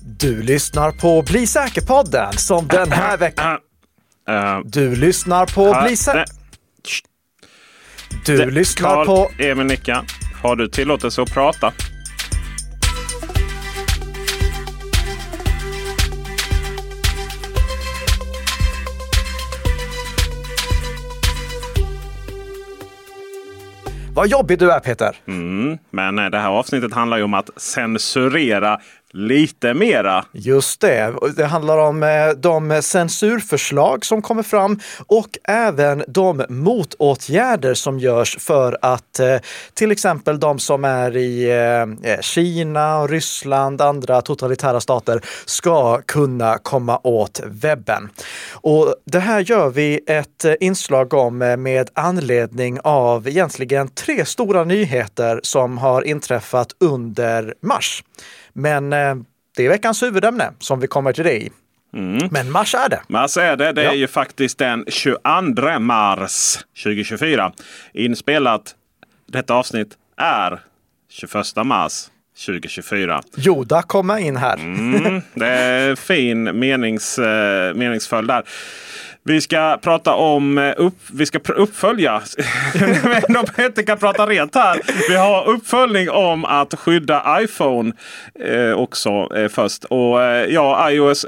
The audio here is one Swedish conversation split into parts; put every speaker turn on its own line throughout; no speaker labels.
Du lyssnar på Bli säker-podden som den här veckan. Du lyssnar på Bli säker. Du lyssnar på
Emil Nicka. Har du tillåtelse att prata?
Vad jobbig du är, Peter.
Men det här avsnittet handlar ju om att censurera lite mera.
Just det. Det handlar om de censurförslag som kommer fram och även de motåtgärder som görs för att till exempel de som är i Kina, Ryssland, andra totalitära stater ska kunna komma åt webben. Och det här gör vi ett inslag om med anledning av egentligen 3 stora nyheter som har inträffat under mars. Men det är veckans huvudämne som vi kommer till det i. Men mars är det.
Mars är det. Det är ju faktiskt den 22 mars 2024. Inspelat. Detta avsnitt är 21 mars 2024.
Yoda kommer in här.
Det är fin meningsföljd där. Vi ska prata om vi ska uppfölja. Men om Peter kan prata rent här. Vi har uppföljning om att skydda iPhone också först. Och iOS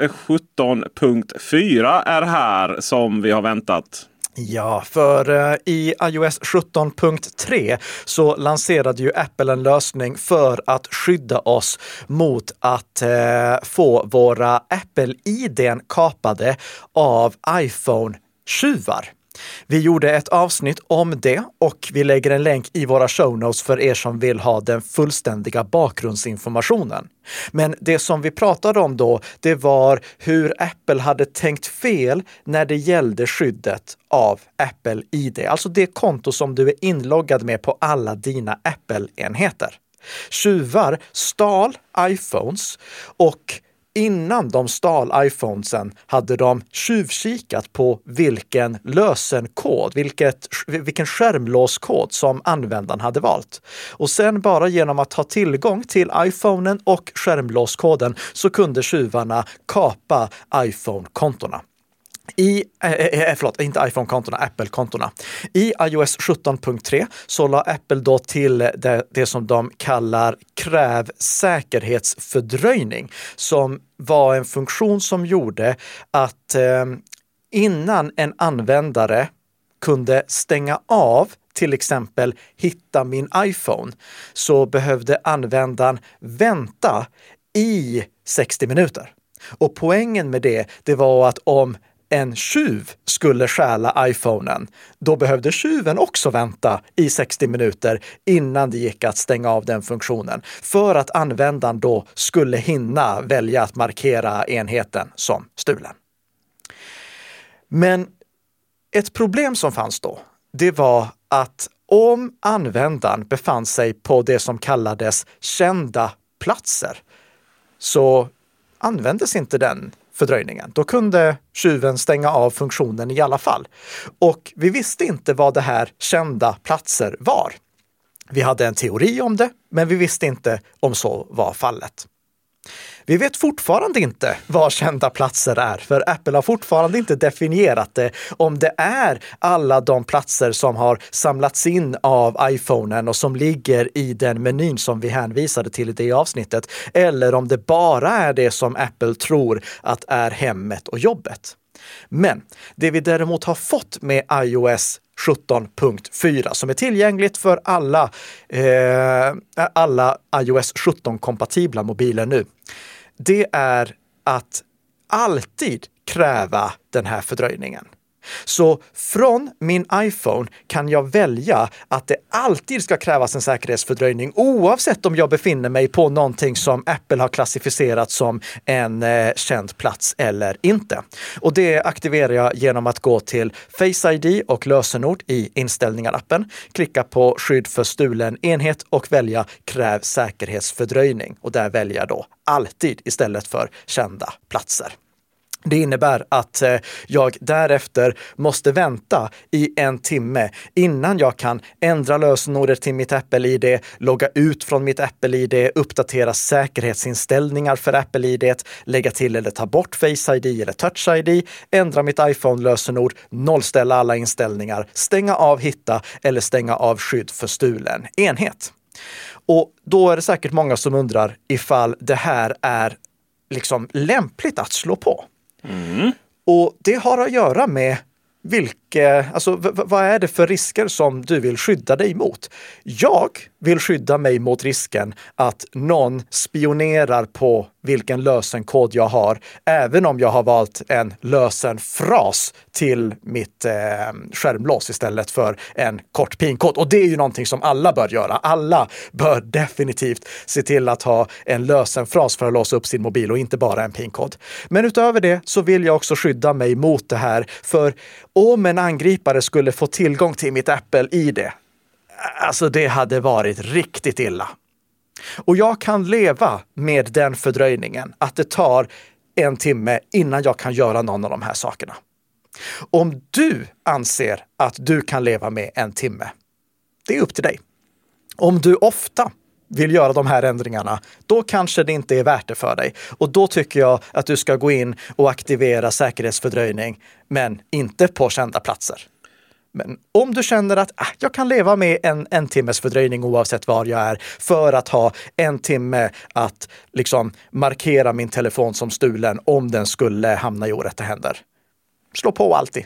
17.4 är här som vi har väntat.
Ja, för i iOS 17.3 så lanserade ju Apple en lösning för att skydda oss mot att få våra Apple-ID:n kapade av iPhone-tjuvar. Vi gjorde ett avsnitt om det och vi lägger en länk i våra show notes för er som vill ha den fullständiga bakgrundsinformationen. Men det som vi pratade om då, det var hur Apple hade tänkt fel när det gällde skyddet av Apple ID. Alltså det konto som du är inloggad med på alla dina Apple-enheter. Tjuvar stal iPhones och innan de stal iPhonesen hade de tjuvkikat på vilken lösenkod, vilken skärmlåskod som användaren hade valt. Och sen bara genom att ha tillgång till iPhonen och skärmlåskoden så kunde tjuvarna kapa iPhone-kontona. Inte iPhone-kontona, Apple-kontona. I iOS 17.3 så la Apple då till det som de kallar kräv säkerhetsfördröjning, som var en funktion som gjorde att innan en användare kunde stänga av till exempel hitta min iPhone så behövde användaren vänta i 60 minuter. Och poängen med det var att om en tjuv skulle stjäla iPhonen, då behövde tjuven också vänta i 60 minuter innan det gick att stänga av den funktionen för att användaren då skulle hinna välja att markera enheten som stulen. Men ett problem som fanns då, det var att om användaren befann sig på det som kallades kända platser så användes inte den fördröjningen. Då kunde tjuven stänga av funktionen i alla fall. Och vi visste inte vad det här kända platser var. Vi hade en teori om det, men vi visste inte om så var fallet. Vi vet fortfarande inte vad kända platser är, för Apple har fortfarande inte definierat det, om det är alla de platser som har samlats in av iPhonen och som ligger i den menyn som vi hänvisade till i det avsnittet, eller om det bara är det som Apple tror att är hemmet och jobbet. Men det vi däremot har fått med iOS 17.4 som är tillgängligt för alla iOS 17-kompatibla mobiler nu, det är att alltid kräva den här fördröjningen. Så från min iPhone kan jag välja att det alltid ska krävas en säkerhetsfördröjning oavsett om jag befinner mig på någonting som Apple har klassificerat som en känd plats eller inte. Och det aktiverar jag genom att gå till Face ID och lösenord i inställningar-appen, klicka på skydd för stulen enhet och välja kräv säkerhetsfördröjning. Och där väljer jag då alltid istället för kända platser. Det innebär att jag därefter måste vänta i 1 timme innan jag kan ändra lösenordet till mitt Apple-ID, logga ut från mitt Apple-ID, uppdatera säkerhetsinställningar för Apple-ID, lägga till eller ta bort Face ID eller Touch ID, ändra mitt iPhone-lösenord, nollställa alla inställningar, stänga av hitta eller stänga av skydd för stulen enhet. Och då är det säkert många som undrar ifall det här är liksom lämpligt att slå på. Och det har att göra med vad är det för risker som du vill skydda dig mot? Jag vill skydda mig mot risken att någon spionerar på vilken lösenkod jag har, även om jag har valt en lösenfras till mitt skärmlås istället för en kort pinkod. Och det är ju någonting som alla bör göra. Alla bör definitivt se till att ha en lösenfras för att låsa upp sin mobil och inte bara en pinkod. Men utöver det så vill jag också skydda mig mot det här, för om en angripare skulle få tillgång till mitt Apple-ID, alltså det hade varit riktigt illa. Och jag kan leva med den fördröjningen att det tar 1 timme innan jag kan göra någon av de här sakerna. Om du anser att du kan leva med 1 timme, det är upp till dig. Om du ofta vill göra de här ändringarna, då kanske det inte är värt det för dig. Och då tycker jag att du ska gå in och aktivera säkerhetsfördröjning, men inte på kända platser. Men om du känner att jag kan leva med en timmes fördröjning oavsett var jag är, för att ha 1 timme att liksom markera min telefon som stulen om den skulle hamna i orätta händer. Slå på alltid.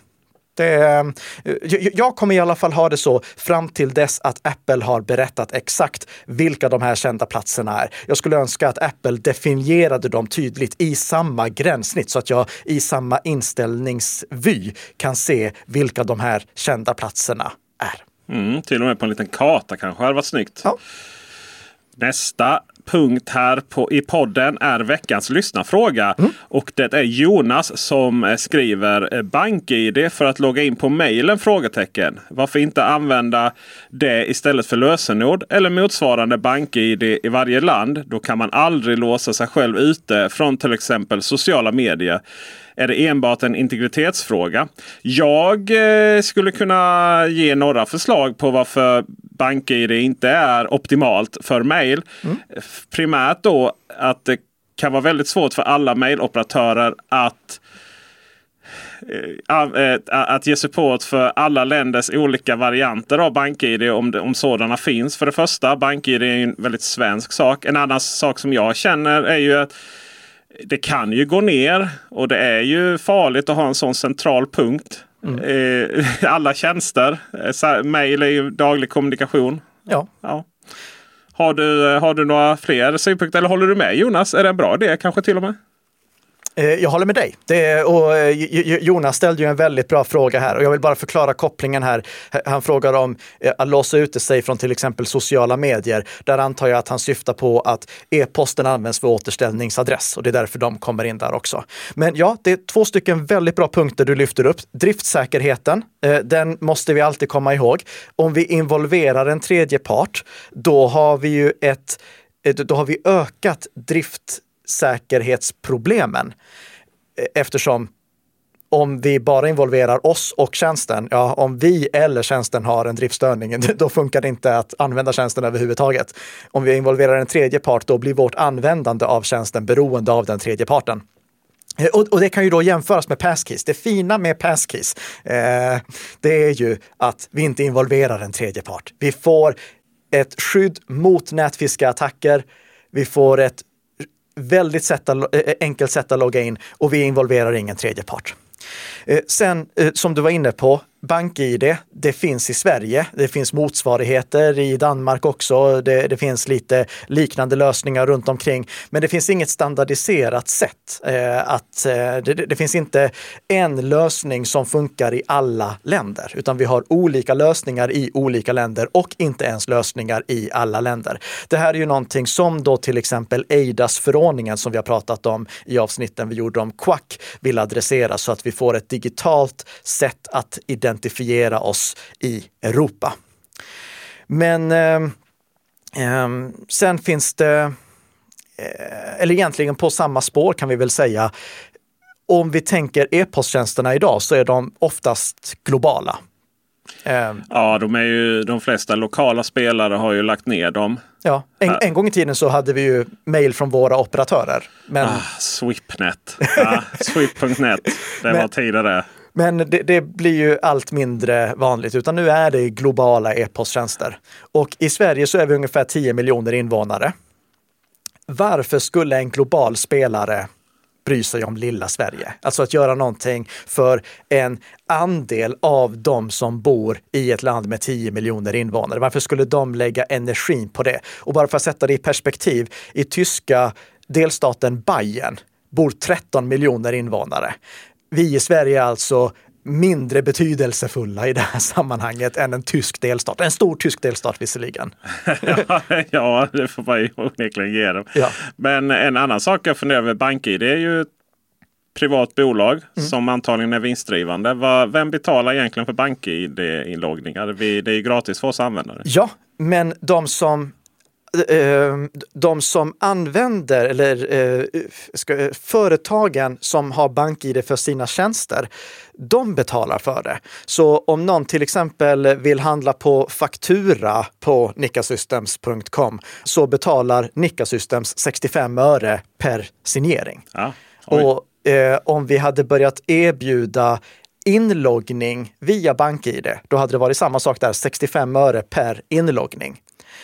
Jag kommer i alla fall ha det så fram till dess att Apple har berättat exakt vilka de här kända platserna är. Jag skulle önska att Apple definierade dem tydligt i samma gränssnitt så att jag i samma inställningsvy kan se vilka de här kända platserna är.
Till och med på en liten karta kanske hade varit snyggt. Ja. Nästa punkt här i podden är veckans lyssnarfråga. Och det är Jonas som skriver BankID för att logga in på mejlen? Frågetecken. Varför inte använda det istället för lösenord eller motsvarande BankID i varje land? Då kan man aldrig låsa sig själv ute från till exempel sociala medier. Är det enbart en integritetsfråga? Jag skulle kunna ge några förslag på varför BankID inte är optimalt för mejl. Primärt då att det kan vara väldigt svårt för alla mejloperatörer att ge support för alla länders olika varianter av BankID om sådana finns. För det första, BankID är en väldigt svensk sak. En annan sak som jag känner är ju att det kan ju gå ner och det är ju farligt att ha en sån central punkt. Alla tjänster. Mail är ju daglig kommunikation.
Ja.
Har du några fler synpunkter eller håller du med Jonas? Är det en bra idé kanske till och med?
Jag håller med dig. Jonas ställde ju en väldigt bra fråga här och jag vill bara förklara kopplingen här. Han frågar om att låsa ute sig från till exempel sociala medier. Där antar jag att han syftar på att e-posten används för återställningsadress och det är därför de kommer in där också. Men ja, det är 2 stycken väldigt bra punkter du lyfter upp. Driftsäkerheten, den måste vi alltid komma ihåg. Om vi involverar en tredje part, då har vi ju ökat driftsäkerhetsproblemen. Eftersom om vi bara involverar oss och tjänsten, om vi eller tjänsten har en driftstörning, då funkar det inte att använda tjänsten överhuvudtaget. Om vi involverar en tredje part, då blir vårt användande av tjänsten beroende av den tredje parten. Och det kan ju då jämföras med passkeys. Det fina med passkeys, det är ju att vi inte involverar en tredje part. Vi får ett skydd mot nätfiskeattacker. Vi får ett väldigt enkelt sätt att logga in och vi involverar ingen tredje part. Sen, som du var inne på, BankID, det finns i Sverige. Det finns motsvarigheter i Danmark också. Det finns lite liknande lösningar runt omkring. Men det finns inget standardiserat sätt. Det finns inte en lösning som funkar i alla länder. Utan vi har olika lösningar i olika länder och inte ens lösningar i alla länder. Det här är ju någonting som då till exempel eIDAS-förordningen som vi har pratat om i avsnitten vi gjorde om Quack vill adressera så att vi får ett digitalt sätt att identifiera oss i Europa. Men sen finns det, eller egentligen på samma spår kan vi väl säga, om vi tänker e-posttjänsterna idag så är de oftast globala.
Ja, de flesta lokala spelare har ju lagt ner dem.
Ja, en gång i tiden så hade vi ju mejl från våra operatörer. Men...
Swipnet. Swip.net. Det var tidigare.
Men det blir ju allt mindre vanligt, utan nu är det globala e-posttjänster. Och i Sverige så är vi ungefär 10 miljoner invånare. Varför skulle en global spelare bry sig om lilla Sverige? Alltså att göra någonting för en andel av de som bor i ett land med 10 miljoner invånare. Varför skulle de lägga energin på det? Och bara för att sätta det i perspektiv, i tyska delstaten Bayern bor 13 miljoner invånare. Vi i Sverige är alltså mindre betydelsefulla i det här sammanhanget än en tysk delstat. En stor tysk delstat visserligen.
Ja, det får man ju onekligen ge dem. Ja. Men en annan sak jag funderar över BankID, det är ju ett privat bolag som antagligen är vinstdrivande. Vem betalar egentligen för BankID-inloggningar? Det är ju gratis för oss användare.
Ja, men de som använder eller företagen som har BankID för sina tjänster, de betalar för det. Så om någon till exempel vill handla på faktura på nickasystems.com så betalar Nickasystems 65 öre per signering. Ja, och om vi hade börjat erbjuda inloggning via BankID, då hade det varit samma sak där, 65 öre per inloggning.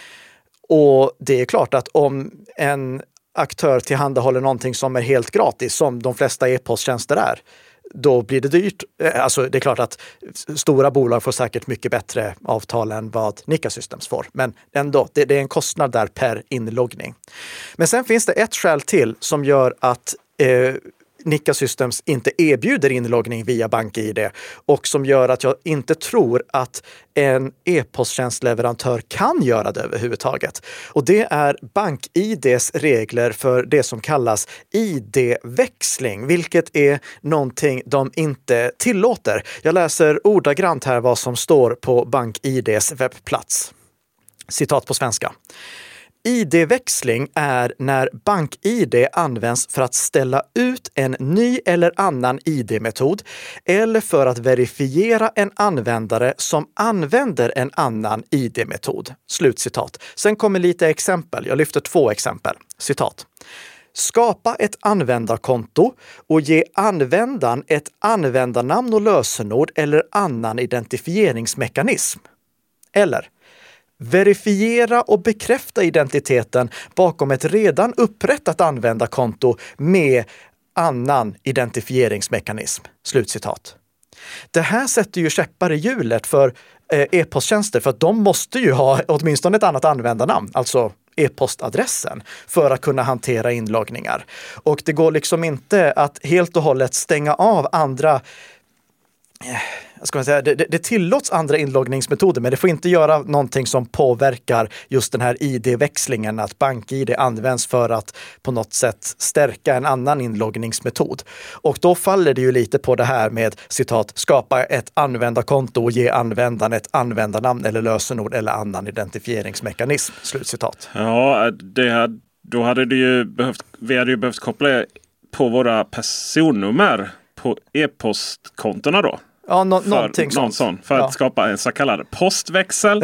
Och det är klart att om en aktör tillhandahåller någonting som är helt gratis, som de flesta e-posttjänster är, då blir det dyrt. Alltså det är klart att stora bolag får säkert mycket bättre avtal än vad Nickasystems får. Men ändå, det är en kostnad där per inloggning. Men sen finns det ett skäl till som gör att Nickasystems inte erbjuder inloggning via BankID och som gör att jag inte tror att en e-posttjänstleverantör kan göra det överhuvudtaget. Och det är BankIDs regler för det som kallas ID-växling, vilket är någonting de inte tillåter. Jag läser ordagrant här vad som står på BankIDs webbplats. Citat på svenska. ID-växling är när BankID används för att ställa ut en ny eller annan ID-metod eller för att verifiera en användare som använder en annan ID-metod. Slutcitat. Sen kommer lite exempel. Jag lyfter 2 exempel. Citat. Skapa ett användarkonto och ge användaren ett användarnamn och lösenord eller annan identifieringsmekanism. Eller verifiera och bekräfta identiteten bakom ett redan upprättat användarkonto med annan identifieringsmekanism. Slutcitat. Det här sätter ju käppar i hjulet för e-posttjänster, för att de måste ju ha åtminstone ett annat användarnamn, alltså e-postadressen, för att kunna hantera inloggningar. Och det går liksom inte att helt och hållet stänga av andra. Ska man säga, det tillåts andra inloggningsmetoder, men det får inte göra någonting som påverkar just den här ID-växlingen, att BankID används för att på något sätt stärka en annan inloggningsmetod. Och då faller det ju lite på det här med, citat, skapa ett användarkonto och ge användaren ett användarnamn eller lösenord eller annan identifieringsmekanism. Slutcitat.
Ja, då hade vi hade ju behövt koppla på våra personnummer på e-postkontona då.
Ja, någonting sånt.
För att skapa en så kallad postväxel.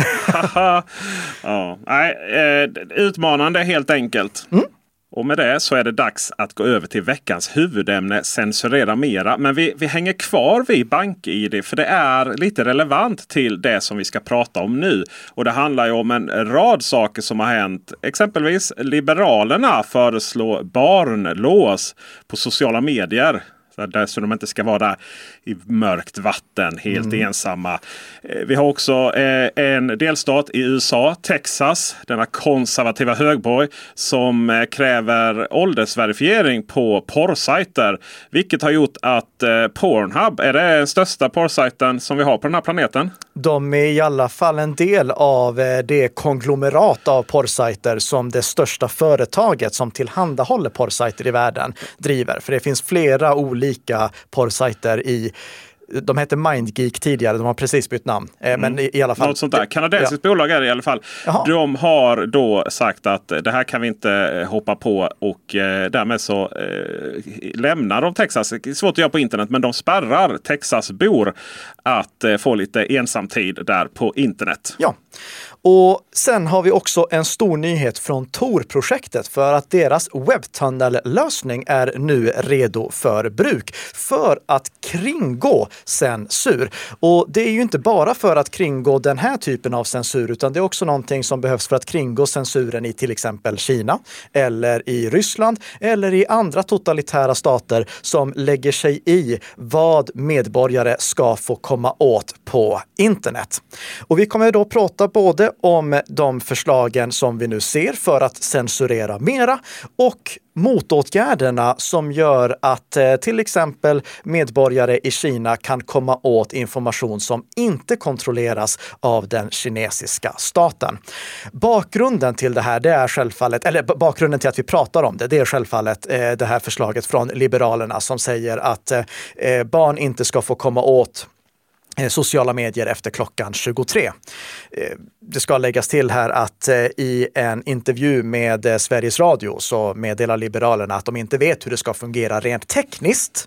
Ja. Utmanande helt enkelt. Och med det så är det dags att gå över till veckans huvudämne, censurera mera. Men vi hänger kvar vid BankID för det är lite relevant till det som vi ska prata om nu. Och det handlar ju om en rad saker som har hänt. Exempelvis Liberalerna föreslår barnlås på sociala medier. Så de inte ska vara där i mörkt vatten helt ensamma. Vi har också en delstat i USA, Texas, denna konservativa högborg, som kräver åldersverifiering på porrsajter. Vilket har gjort att Pornhub är det den största porrsajten som vi har på den här planeten.
De är i alla fall en del av det konglomerat av porrsajter som det största företaget som tillhandahåller porrsajter i världen driver. För det finns flera olika porrsajter i de hette MindGeek tidigare, de har precis bytt namn. Men i alla fall.
Något sånt där. Kanadensiskt bolag är det i alla fall. Jaha. De har då sagt att det här kan vi inte hoppa på och därmed så lämnar de Texas. Det är svårt att göra på internet, men de spärrar Texasbor att få lite ensamtid där på internet.
Ja. Och sen har vi också en stor nyhet från Tor-projektet för att deras webbtunnellösning är nu redo för bruk för att kringgå censur. Och det är ju inte bara för att kringgå den här typen av censur, utan det är också någonting som behövs för att kringgå censuren i till exempel Kina eller i Ryssland eller i andra totalitära stater som lägger sig i vad medborgare ska få komma åt på internet. Och vi kommer då prata både om de förslagen som vi nu ser för att censurera mera och motåtgärderna som gör att till exempel medborgare i Kina kan komma åt information som inte kontrolleras av den kinesiska staten. Bakgrunden till det här, det är självfallet, eller bakgrunden till att vi pratar om det är självfallet det här förslaget från Liberalerna som säger att barn inte ska få komma åt sociala medier efter klockan 23. Det ska läggas till här att i en intervju med Sveriges Radio så meddelar Liberalerna att de inte vet hur det ska fungera rent tekniskt.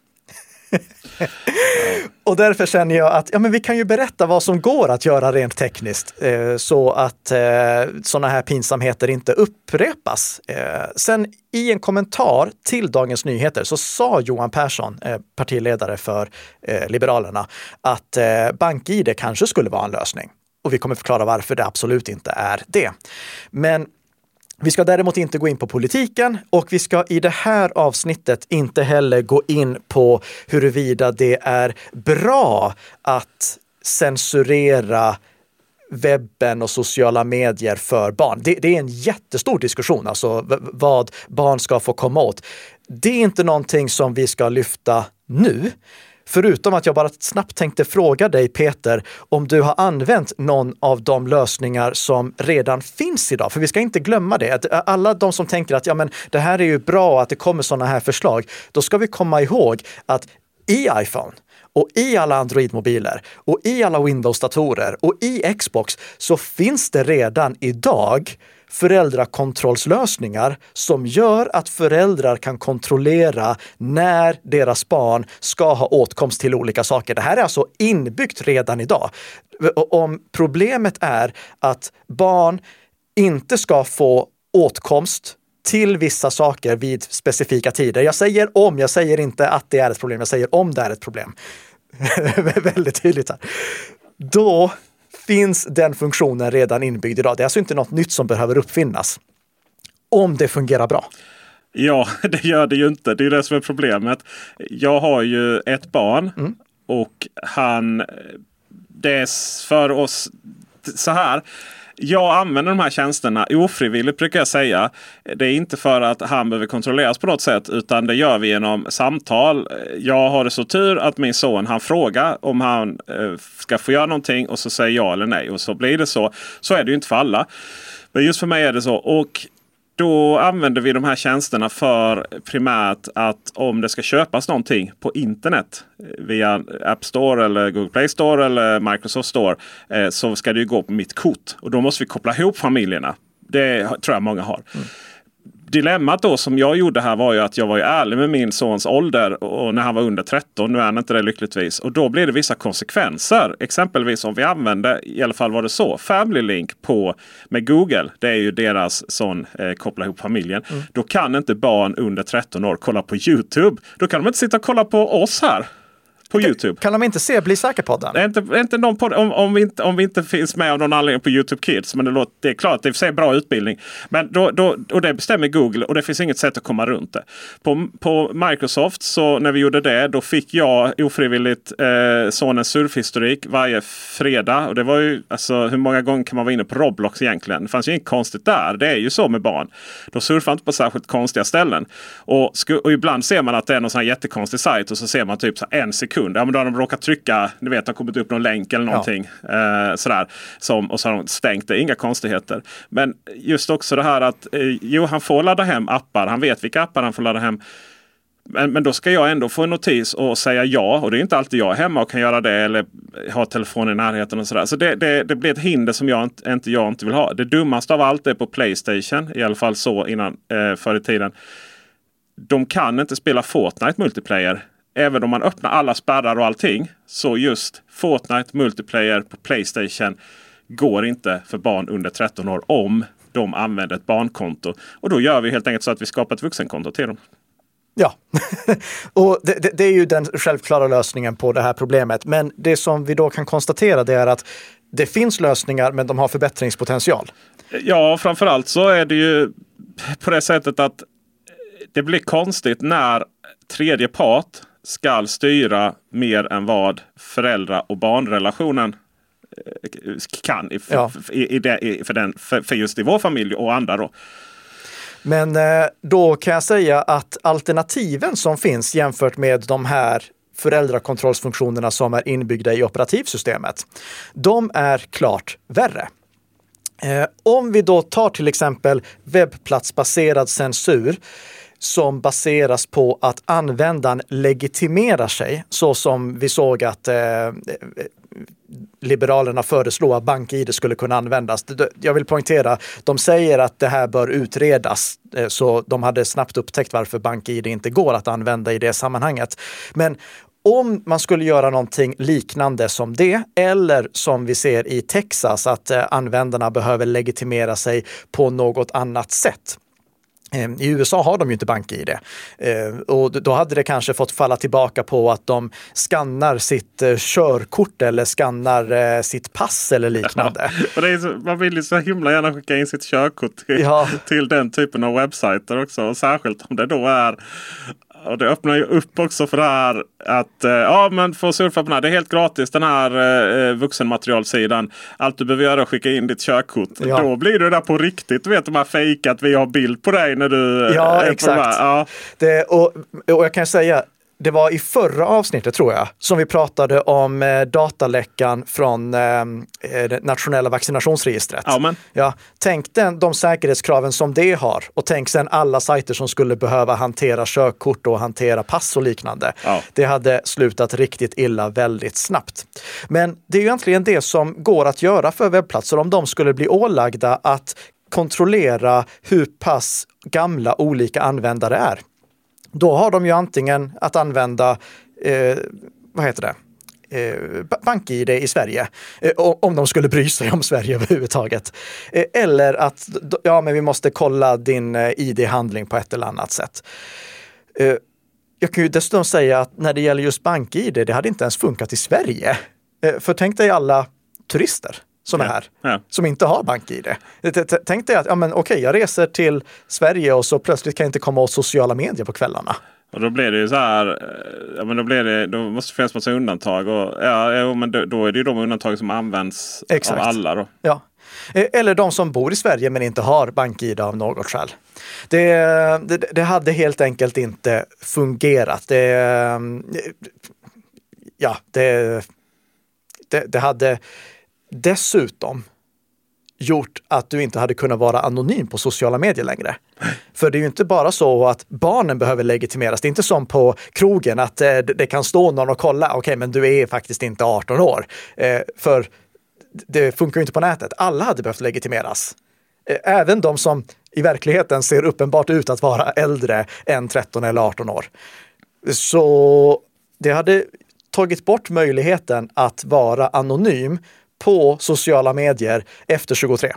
Och därför känner jag att men vi kan ju berätta vad som går att göra rent tekniskt så att sådana här pinsamheter inte upprepas. Sen i en kommentar till Dagens Nyheter så sa Johan Persson, partiledare för Liberalerna, att BankID kanske skulle vara en lösning. Och vi kommer förklara varför det absolut inte är det. Men vi ska däremot inte gå in på politiken och vi ska i det här avsnittet inte heller gå in på huruvida det är bra att censurera webben och sociala medier för barn. Det är en jättestor diskussion, alltså vad barn ska få komma åt. Det är inte någonting som vi ska lyfta nu. Förutom att jag bara snabbt tänkte fråga dig, Peter, om du har använt någon av de lösningar som redan finns idag. För vi ska inte glömma det. Att alla de som tänker att det här är ju bra att det kommer sådana här förslag, då ska vi komma ihåg att i iPhone och i alla Android-mobiler och i alla Windows-datorer och i Xbox så finns det redan idag föräldrakontrollslösningar som gör att föräldrar kan kontrollera när deras barn ska ha åtkomst till olika saker. Det här är alltså inbyggt redan idag. Om problemet är att barn inte ska få åtkomst till vissa saker vid specifika tider. Jag säger inte att det är ett problem, jag säger om det är ett problem. Väldigt tydligt här. Då finns den funktionen redan inbyggd idag. Det är alltså inte något nytt som behöver uppfinnas. Om det fungerar bra.
Ja, det gör det ju inte. Det är det som är problemet. Jag har ju ett barn och det är för oss så här. Jag använder de här tjänsterna ofrivilligt brukar jag säga. Det är inte för att han behöver kontrolleras på något sätt utan det gör vi genom samtal. Jag har det så tur att min son han frågar om han ska få göra någonting och så säger ja eller nej. Och så blir det så. Så är det ju inte för alla. Men just för mig är det så. Och då använder vi de här tjänsterna för primärt att om det ska köpas någonting på internet via App Store eller Google Play Store eller Microsoft Store så ska det ju gå på mitt kort. Och då måste vi koppla ihop familjerna. Det tror jag många har. Dilemmat då som jag gjorde här var ju att jag var ju ärlig med min sons ålder och när han var under 13, nu är han inte det lyckligtvis. Och då blir det vissa konsekvenser. Exempelvis om vi använde, i alla fall var det så, Family Link med Google. Det är ju deras sån koppla ihop familjen. Då kan inte barn under 13 år kolla på YouTube. Då kan de inte sitta och kolla på oss här. På YouTube.
Kan de inte se Bli säker-podden?
Det är inte någon podd, om vi inte finns med av någon anledning på YouTube Kids. Men det är klart att det är bra utbildning. Men och det bestämmer Google och det finns inget sätt att komma runt det. På Microsoft så när vi gjorde det då fick jag ofrivilligt sonens surfhistorik varje fredag. Och det var ju, alltså hur många gånger kan man vara inne på Roblox egentligen? Det fanns ju inget konstigt där. Det är ju så med barn. De surfar inte på särskilt konstiga ställen. Och ibland ser man att det är någon sån här jättekonstig sajt och så ser man typ så en sekund. Ja, men då har de råkat trycka, ni vet, har kommit upp någon länk eller någonting. Sådär. Och så har de stängt det. Inga konstigheter. Men just också det här att han får ladda hem appar. Han vet vilka appar han får ladda hem. Men då ska jag ändå få en notis och säga ja. Och det är inte alltid jag är hemma och kan göra det eller ha telefonen i närheten och sådär. Så det blir ett hinder som jag inte vill ha. Det dummaste av allt är på PlayStation. I alla fall så innan förr i tiden. De kan inte spela Fortnite multiplayer. Även om man öppnar alla spärrar och allting. Så just Fortnite multiplayer på PlayStation går inte för barn under 13 år om de använder ett barnkonto. Och då gör vi helt enkelt så att vi skapar ett vuxenkonto till dem.
Ja, och det är ju den självklara lösningen på det här problemet. Men det som vi då kan konstatera det är att det finns lösningar men de har förbättringspotential.
Ja, framförallt så är det ju på det sättet att det blir konstigt när tredje part ska styra mer än vad föräldrar- och barnrelationen kan för just i vår familj och andra då.
Men då kan jag säga att alternativen som finns jämfört med de här föräldrakontrollsfunktionerna som är inbyggda i operativsystemet, de är klart värre. Om vi då tar till exempel webbplatsbaserad censur som baseras på att användaren legitimerar sig, så som vi såg att Liberalerna föreslår att BankID skulle kunna användas. Jag vill poängtera, de säger att det här bör utredas, så de hade snabbt upptäckt varför BankID inte går att använda i det sammanhanget. Men om man skulle göra någonting liknande som det, eller som vi ser i Texas, att användarna behöver legitimera sig på något annat sätt. I USA har de ju inte BankID och då hade det kanske fått falla tillbaka på att de skannar sitt körkort eller skannar sitt pass eller liknande.
Ja, och det är så, man vill ju så himla gärna skicka in sitt körkort till den typen av webbsajter också, och särskilt om det då är. Och det öppnar ju upp också för det här att men få surfa på den här. Det är helt gratis, den här vuxenmaterialsidan. Allt du behöver göra är att skicka in ditt körkort. Ja. Då blir det där på riktigt. Du vet, de här fejk att vi har bild på dig när du
är
på
exakt.
De här. Ja.
Och jag kan säga, det var i förra avsnittet tror jag som vi pratade om dataläckan från det nationella vaccinationsregistret.
Amen.
Ja, tänk de säkerhetskraven som det har, och tänk sen alla sajter som skulle behöva hantera körkort och hantera pass och liknande.
Ja.
Det hade slutat riktigt illa väldigt snabbt. Men det är ju egentligen det som går att göra för webbplatser om de skulle bli ålagda att kontrollera hur pass gamla olika användare är. Då har de ju antingen att använda BankID i Sverige, om de skulle bry sig om Sverige överhuvudtaget. Eller att men vi måste kolla din ID-handling på ett eller annat sätt. Jag kan ju dessutom säga att när det gäller just BankID, det hade inte ens funkat i Sverige. För tänk dig alla turister som är här, som inte har BankID. Tänk dig att jag reser till Sverige och så plötsligt kan jag inte komma åt sociala medier på kvällarna.
Och då blir det ju så här, då måste det finnas massa undantag. Och, men då är det ju de undantag som används av alla då. Ja.
Eller de som bor i Sverige men inte har BankID av något skäl. Det hade helt enkelt inte fungerat. Det hade dessutom gjort att du inte hade kunnat vara anonym på sociala medier längre. För det är ju inte bara så att barnen behöver legitimeras. Det är inte som på krogen att det kan stå någon och kolla. Okej, men du är faktiskt inte 18 år. För det funkar ju inte på nätet. Alla hade behövt legitimeras. Även de som i verkligheten ser uppenbart ut att vara äldre än 13 eller 18 år. Så det hade tagit bort möjligheten att vara anonym på sociala medier efter 23.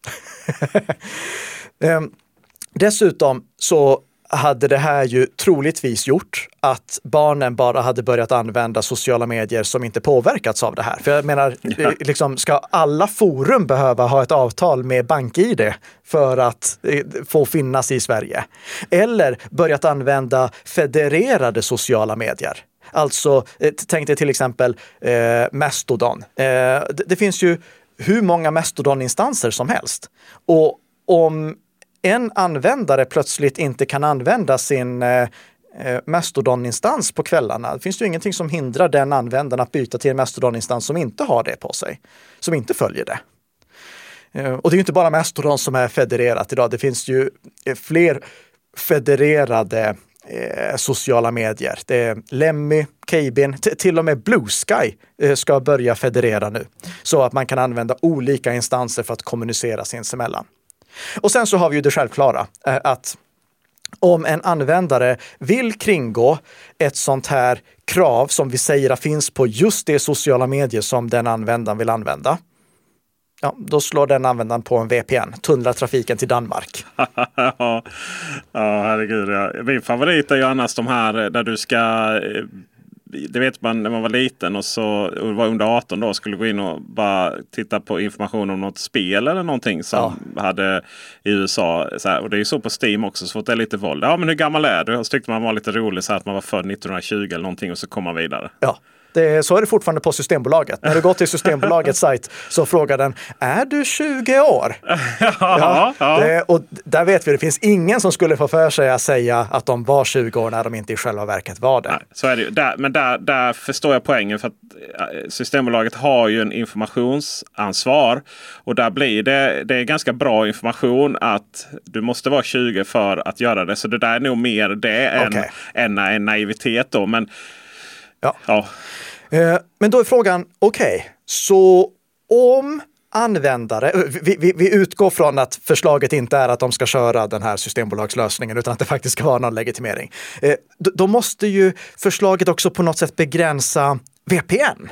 Dessutom så hade det här ju troligtvis gjort att barnen bara hade börjat använda sociala medier som inte påverkats av det här. För jag menar, ska alla forum behöva ha ett avtal med BankID för att få finnas i Sverige? Eller börjat använda federerade sociala medier? Alltså, tänk dig till exempel Mastodon. Det finns ju hur många Mastodon-instanser som helst. Och om en användare plötsligt inte kan använda sin Mastodon-instans på kvällarna, det finns ju ingenting som hindrar den användaren att byta till en Mastodon-instans som inte har det på sig, som inte följer det. Och det är ju inte bara Mastodon som är federerat idag. Det finns ju fler federerade sociala medier. Det är Lemmy, Cabin, till och med Blue Sky ska börja federera nu. Så att man kan använda olika instanser för att kommunicera sinsemellan. Och sen så har vi ju det självklara att om en användare vill kringgå ett sånt här krav som vi säger finns på just det sociala medier som den användaren vill använda, ja, då slår den användaren på en VPN, tunnlar trafiken till Danmark.
Ja, herregud. Ja. Min favorit är ju annars de här där du ska... Det vet man när man var liten och var under 18 då skulle gå in och bara titta på information om något spel eller någonting som hade i USA. Så här, och det är ju så på Steam också, så fort det är lite våld. Ja, men hur gammal är du? Och så tyckte man var lite rolig så här, att man var född 1920 eller någonting och så kom man vidare. Ja.
Så är det fortfarande på Systembolaget. När du går till Systembolagets sajt så frågar den, är du 20 år? Ja. Och där vet vi, det finns ingen som skulle få för sig att säga att de var 20 år när de inte i själva verket var det.
Nej, så är det ju. Men där förstår jag poängen, för att Systembolaget har ju en informationsansvar och där blir det är ganska bra information att du måste vara 20 för att göra det. Så det där är nog mer det än en naivitet då. Men ja.
Men då är frågan, så om användare, vi utgår från att förslaget inte är att de ska köra den här systembolagslösningen utan att det faktiskt ska vara någon legitimering. Då måste ju förslaget också på något sätt begränsa VPN.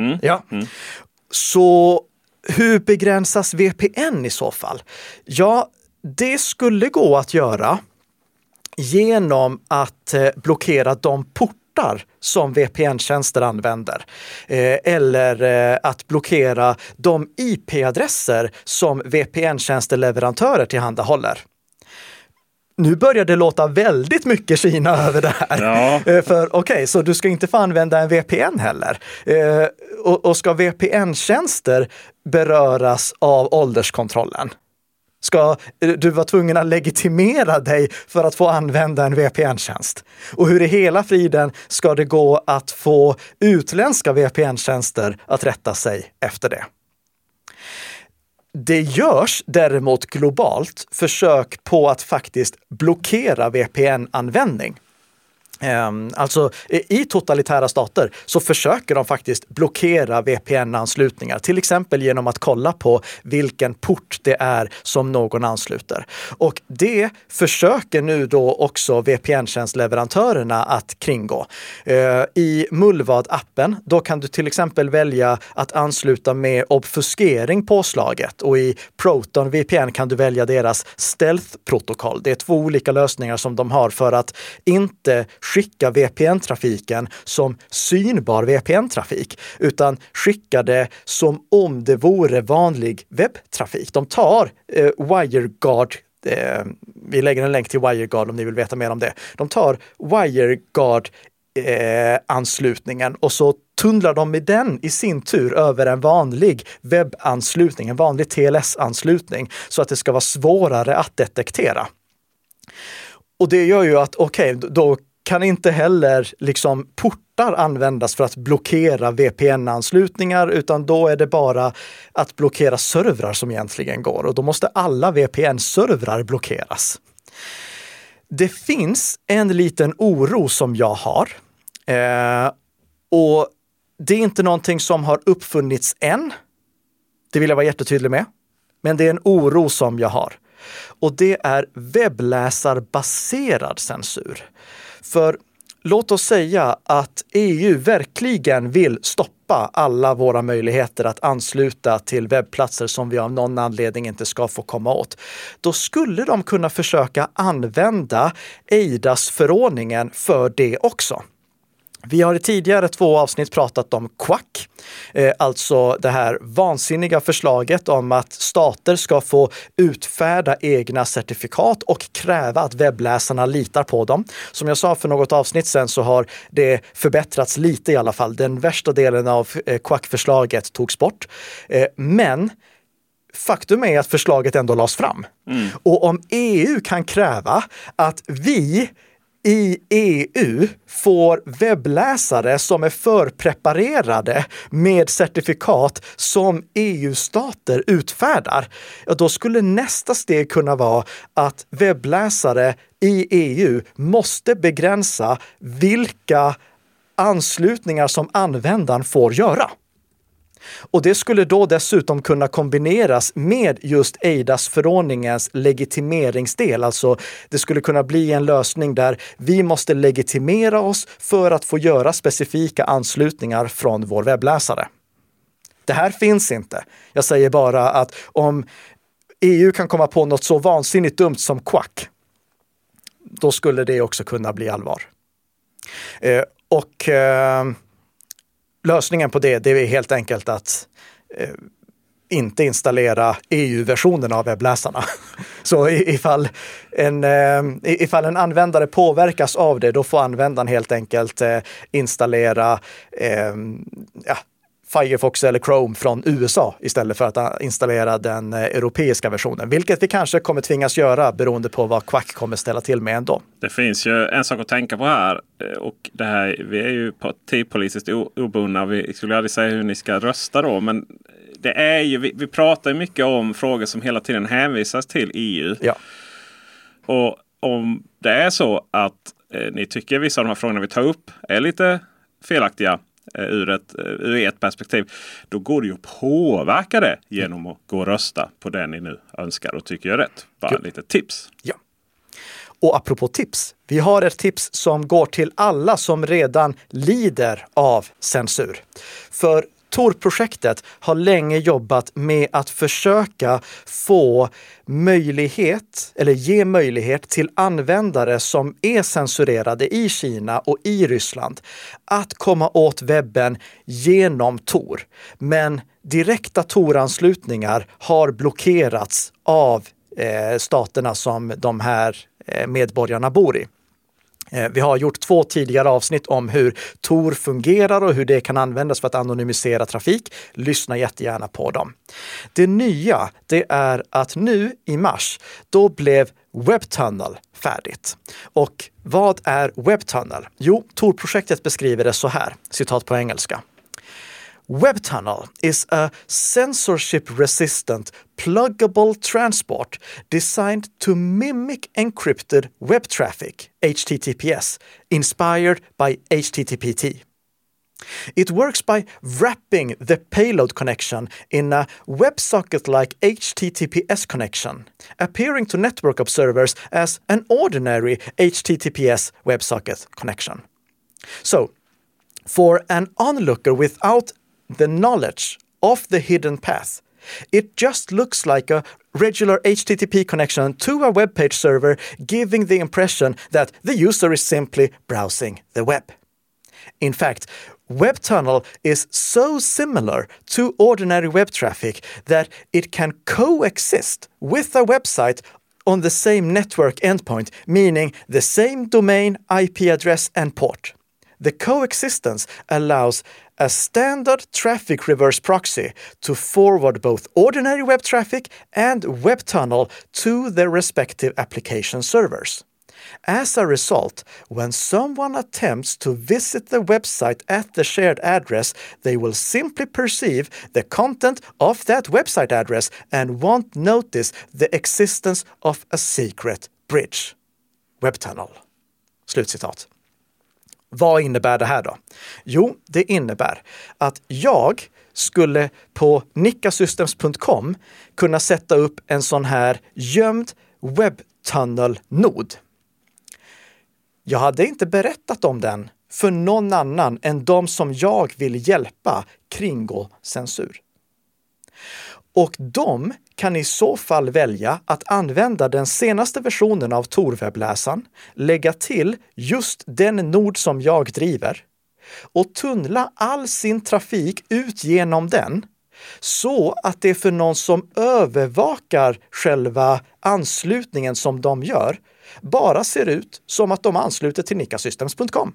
Så hur begränsas VPN i så fall? Ja, det skulle gå att göra genom att blockera de portar som VPN-tjänster använder. Eller att blockera de IP-adresser som VPN-tjänster-leverantörer tillhandahåller. Nu börjar det låta väldigt mycket Kina över det här. Ja. För så du ska inte få använda en VPN heller. Och ska VPN-tjänster beröras av ålderskontrollen? Ska du vara tvungen att legitimera dig för att få använda en VPN-tjänst? Och hur i hela friden ska det gå att få utländska VPN-tjänster att rätta sig efter det? Det görs däremot globalt försök på att faktiskt blockera VPN-användning. Alltså i totalitära stater så försöker de faktiskt blockera VPN-anslutningar, till exempel genom att kolla på vilken port det är som någon ansluter. Och det försöker nu då också VPN-tjänstleverantörerna att kringgå. I Mullvad-appen då kan du till exempel välja att ansluta med obfuskering påslaget, och i Proton VPN kan du välja deras stealth-protokoll. Det är 2 olika lösningar som de har för att inte skicka VPN-trafiken som synbar VPN-trafik, utan skicka det som om det vore vanlig webbtrafik. De tar WireGuard, vi lägger en länk till WireGuard om ni vill veta mer om det. De tar WireGuard anslutningen och så tunnlar de med den i sin tur över en vanlig webbanslutning, en vanlig TLS-anslutning, så att det ska vara svårare att detektera. Och det gör ju att då kan inte heller liksom portar användas för att blockera VPN-anslutningar, utan då är det bara att blockera servrar som egentligen går, och då måste alla VPN-servrar blockeras. Det finns en liten oro som jag har, och det är inte någonting som har uppfunnits än. Det vill jag vara jättetydlig med. Men det är en oro som jag har. Och det är webbläsarbaserad censur. För låt oss säga att EU verkligen vill stoppa alla våra möjligheter att ansluta till webbplatser som vi av någon anledning inte ska få komma åt. Då skulle de kunna försöka använda eIDAS-förordningen för det också. Vi har i tidigare 2 avsnitt pratat om QUAC, alltså det här vansinniga förslaget om att stater ska få utfärda egna certifikat och kräva att webbläsarna litar på dem. Som jag sa för något avsnitt sen så har det förbättrats lite i alla fall. Den värsta delen av QUAC-förslaget togs bort. Men faktum är att förslaget ändå lades fram. Och om EU kan kräva att vi i EU får webbläsare som är förpreparerade med certifikat som EU-stater utfärdar, då skulle nästa steg kunna vara att webbläsare i EU måste begränsa vilka anslutningar som användaren får göra. Och det skulle då dessutom kunna kombineras med just eIDAS-förordningens legitimeringsdel. Alltså det skulle kunna bli en lösning där vi måste legitimera oss för att få göra specifika anslutningar från vår webbläsare. Det här finns inte. Jag säger bara att om EU kan komma på något så vansinnigt dumt som Quack, då skulle det också kunna bli allvar. Lösningen på det är helt enkelt att inte installera EU-versionen av webbläsarna. Så ifall en användare påverkas av det, då får användaren helt enkelt installera Firefox eller Chrome från USA istället för att installera den europeiska versionen. Vilket vi kanske kommer tvingas göra beroende på vad Quack kommer ställa till med ändå.
Det finns ju en sak att tänka på här. Och det här, vi är ju partipolitiskt obundna. Vi skulle aldrig säga hur ni ska rösta då. Men det är ju, vi pratar ju mycket om frågor som hela tiden hänvisas till EU.
Ja.
Och om det är så att ni tycker vissa av de här frågorna vi tar upp är lite felaktiga ur ett perspektiv, då går det ju att påverka det genom att gå och rösta på det ni nu önskar och tycker är rätt. Bara lite tips.
Ja. Och apropå tips, vi har ett tips som går till alla som redan lider av censur. För Tor-projektet har länge jobbat med att försöka få möjlighet eller ge möjlighet till användare som är censurerade i Kina och i Ryssland att komma åt webben genom Tor. Men direkta Tor-anslutningar har blockerats av staterna som de här medborgarna bor i. Vi har gjort 2 tidigare avsnitt om hur Tor fungerar och hur det kan användas för att anonymisera trafik. Lyssna jättegärna på dem. Det nya, det är att nu i mars, då blev WebTunnel färdigt. Och vad är WebTunnel? Jo, Tor-projektet beskriver det så här, citat på engelska. WebTunnel is a censorship-resistant, pluggable transport designed to mimic encrypted web traffic, HTTPS, inspired by HTTP/T. It works by wrapping the payload connection in a WebSocket-like HTTPS connection, appearing to network observers as an ordinary HTTPS WebSocket connection. So, for an onlooker without the knowledge of the hidden path, it just looks like a regular HTTP connection to a web page server, giving the impression that the user is simply browsing the web. In fact, WebTunnel is so similar to ordinary web traffic that it can coexist with a website on the same network endpoint, meaning the same domain, IP address and port. The coexistence allows a standard traffic reverse proxy to forward both ordinary web traffic and WebTunnel to their respective application servers. As a result, when someone attempts to visit the website at the shared address, they will simply perceive the content of that website address and won't notice the existence of a secret bridge. WebTunnel. Slutcitat. Vad innebär det här då? Jo, det innebär att jag skulle på nickasystems.com kunna sätta upp en sån här gömd WebTunnel-nod. Jag hade inte berättat om den för någon annan än de som jag vill hjälpa kringgå censur. Och de kan i så fall välja att använda den senaste versionen av Tor-webbläsaren, lägga till just den nod som jag driver och tunnla all sin trafik ut genom den så att det för någon som övervakar själva anslutningen som de gör bara ser ut som att de ansluter till nickasystems.com.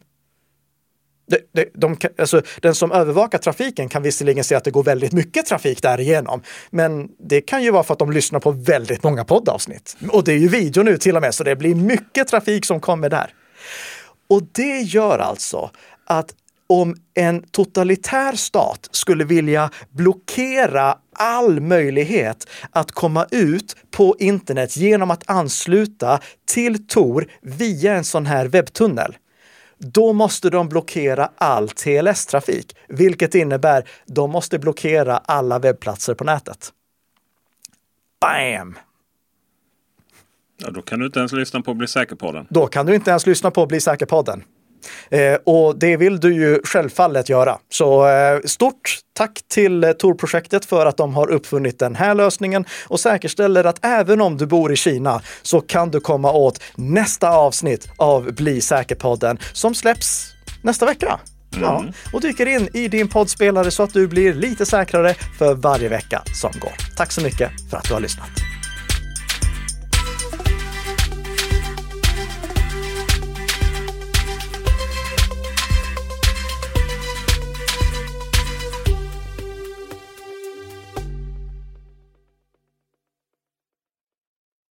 Den som övervakar trafiken kan visserligen se att det går väldigt mycket trafik därigenom, men det kan ju vara för att de lyssnar på väldigt många poddavsnitt. Och det är ju video nu till och med, så det blir mycket trafik som kommer där. Och det gör alltså att om en totalitär stat skulle vilja blockera all möjlighet att komma ut på internet genom att ansluta till Tor via en sån här webbtunnel, då måste de blockera all TLS-trafik, vilket innebär de måste blockera alla webbplatser på nätet. Bam!
Ja, då kan du inte ens lyssna på Bli säker-podden.
Då kan du inte ens lyssna på Bli säker-podden. Och det vill du ju självfallet göra. Så stort tack till Tor-projektet för att de har uppfunnit den här lösningen och säkerställer att även om du bor i Kina så kan du komma åt nästa avsnitt av Bli säker-podden som släpps nästa vecka. Ja, och dyker in i din poddspelare så att du blir lite säkrare för varje vecka som går. Tack så mycket för att du har lyssnat.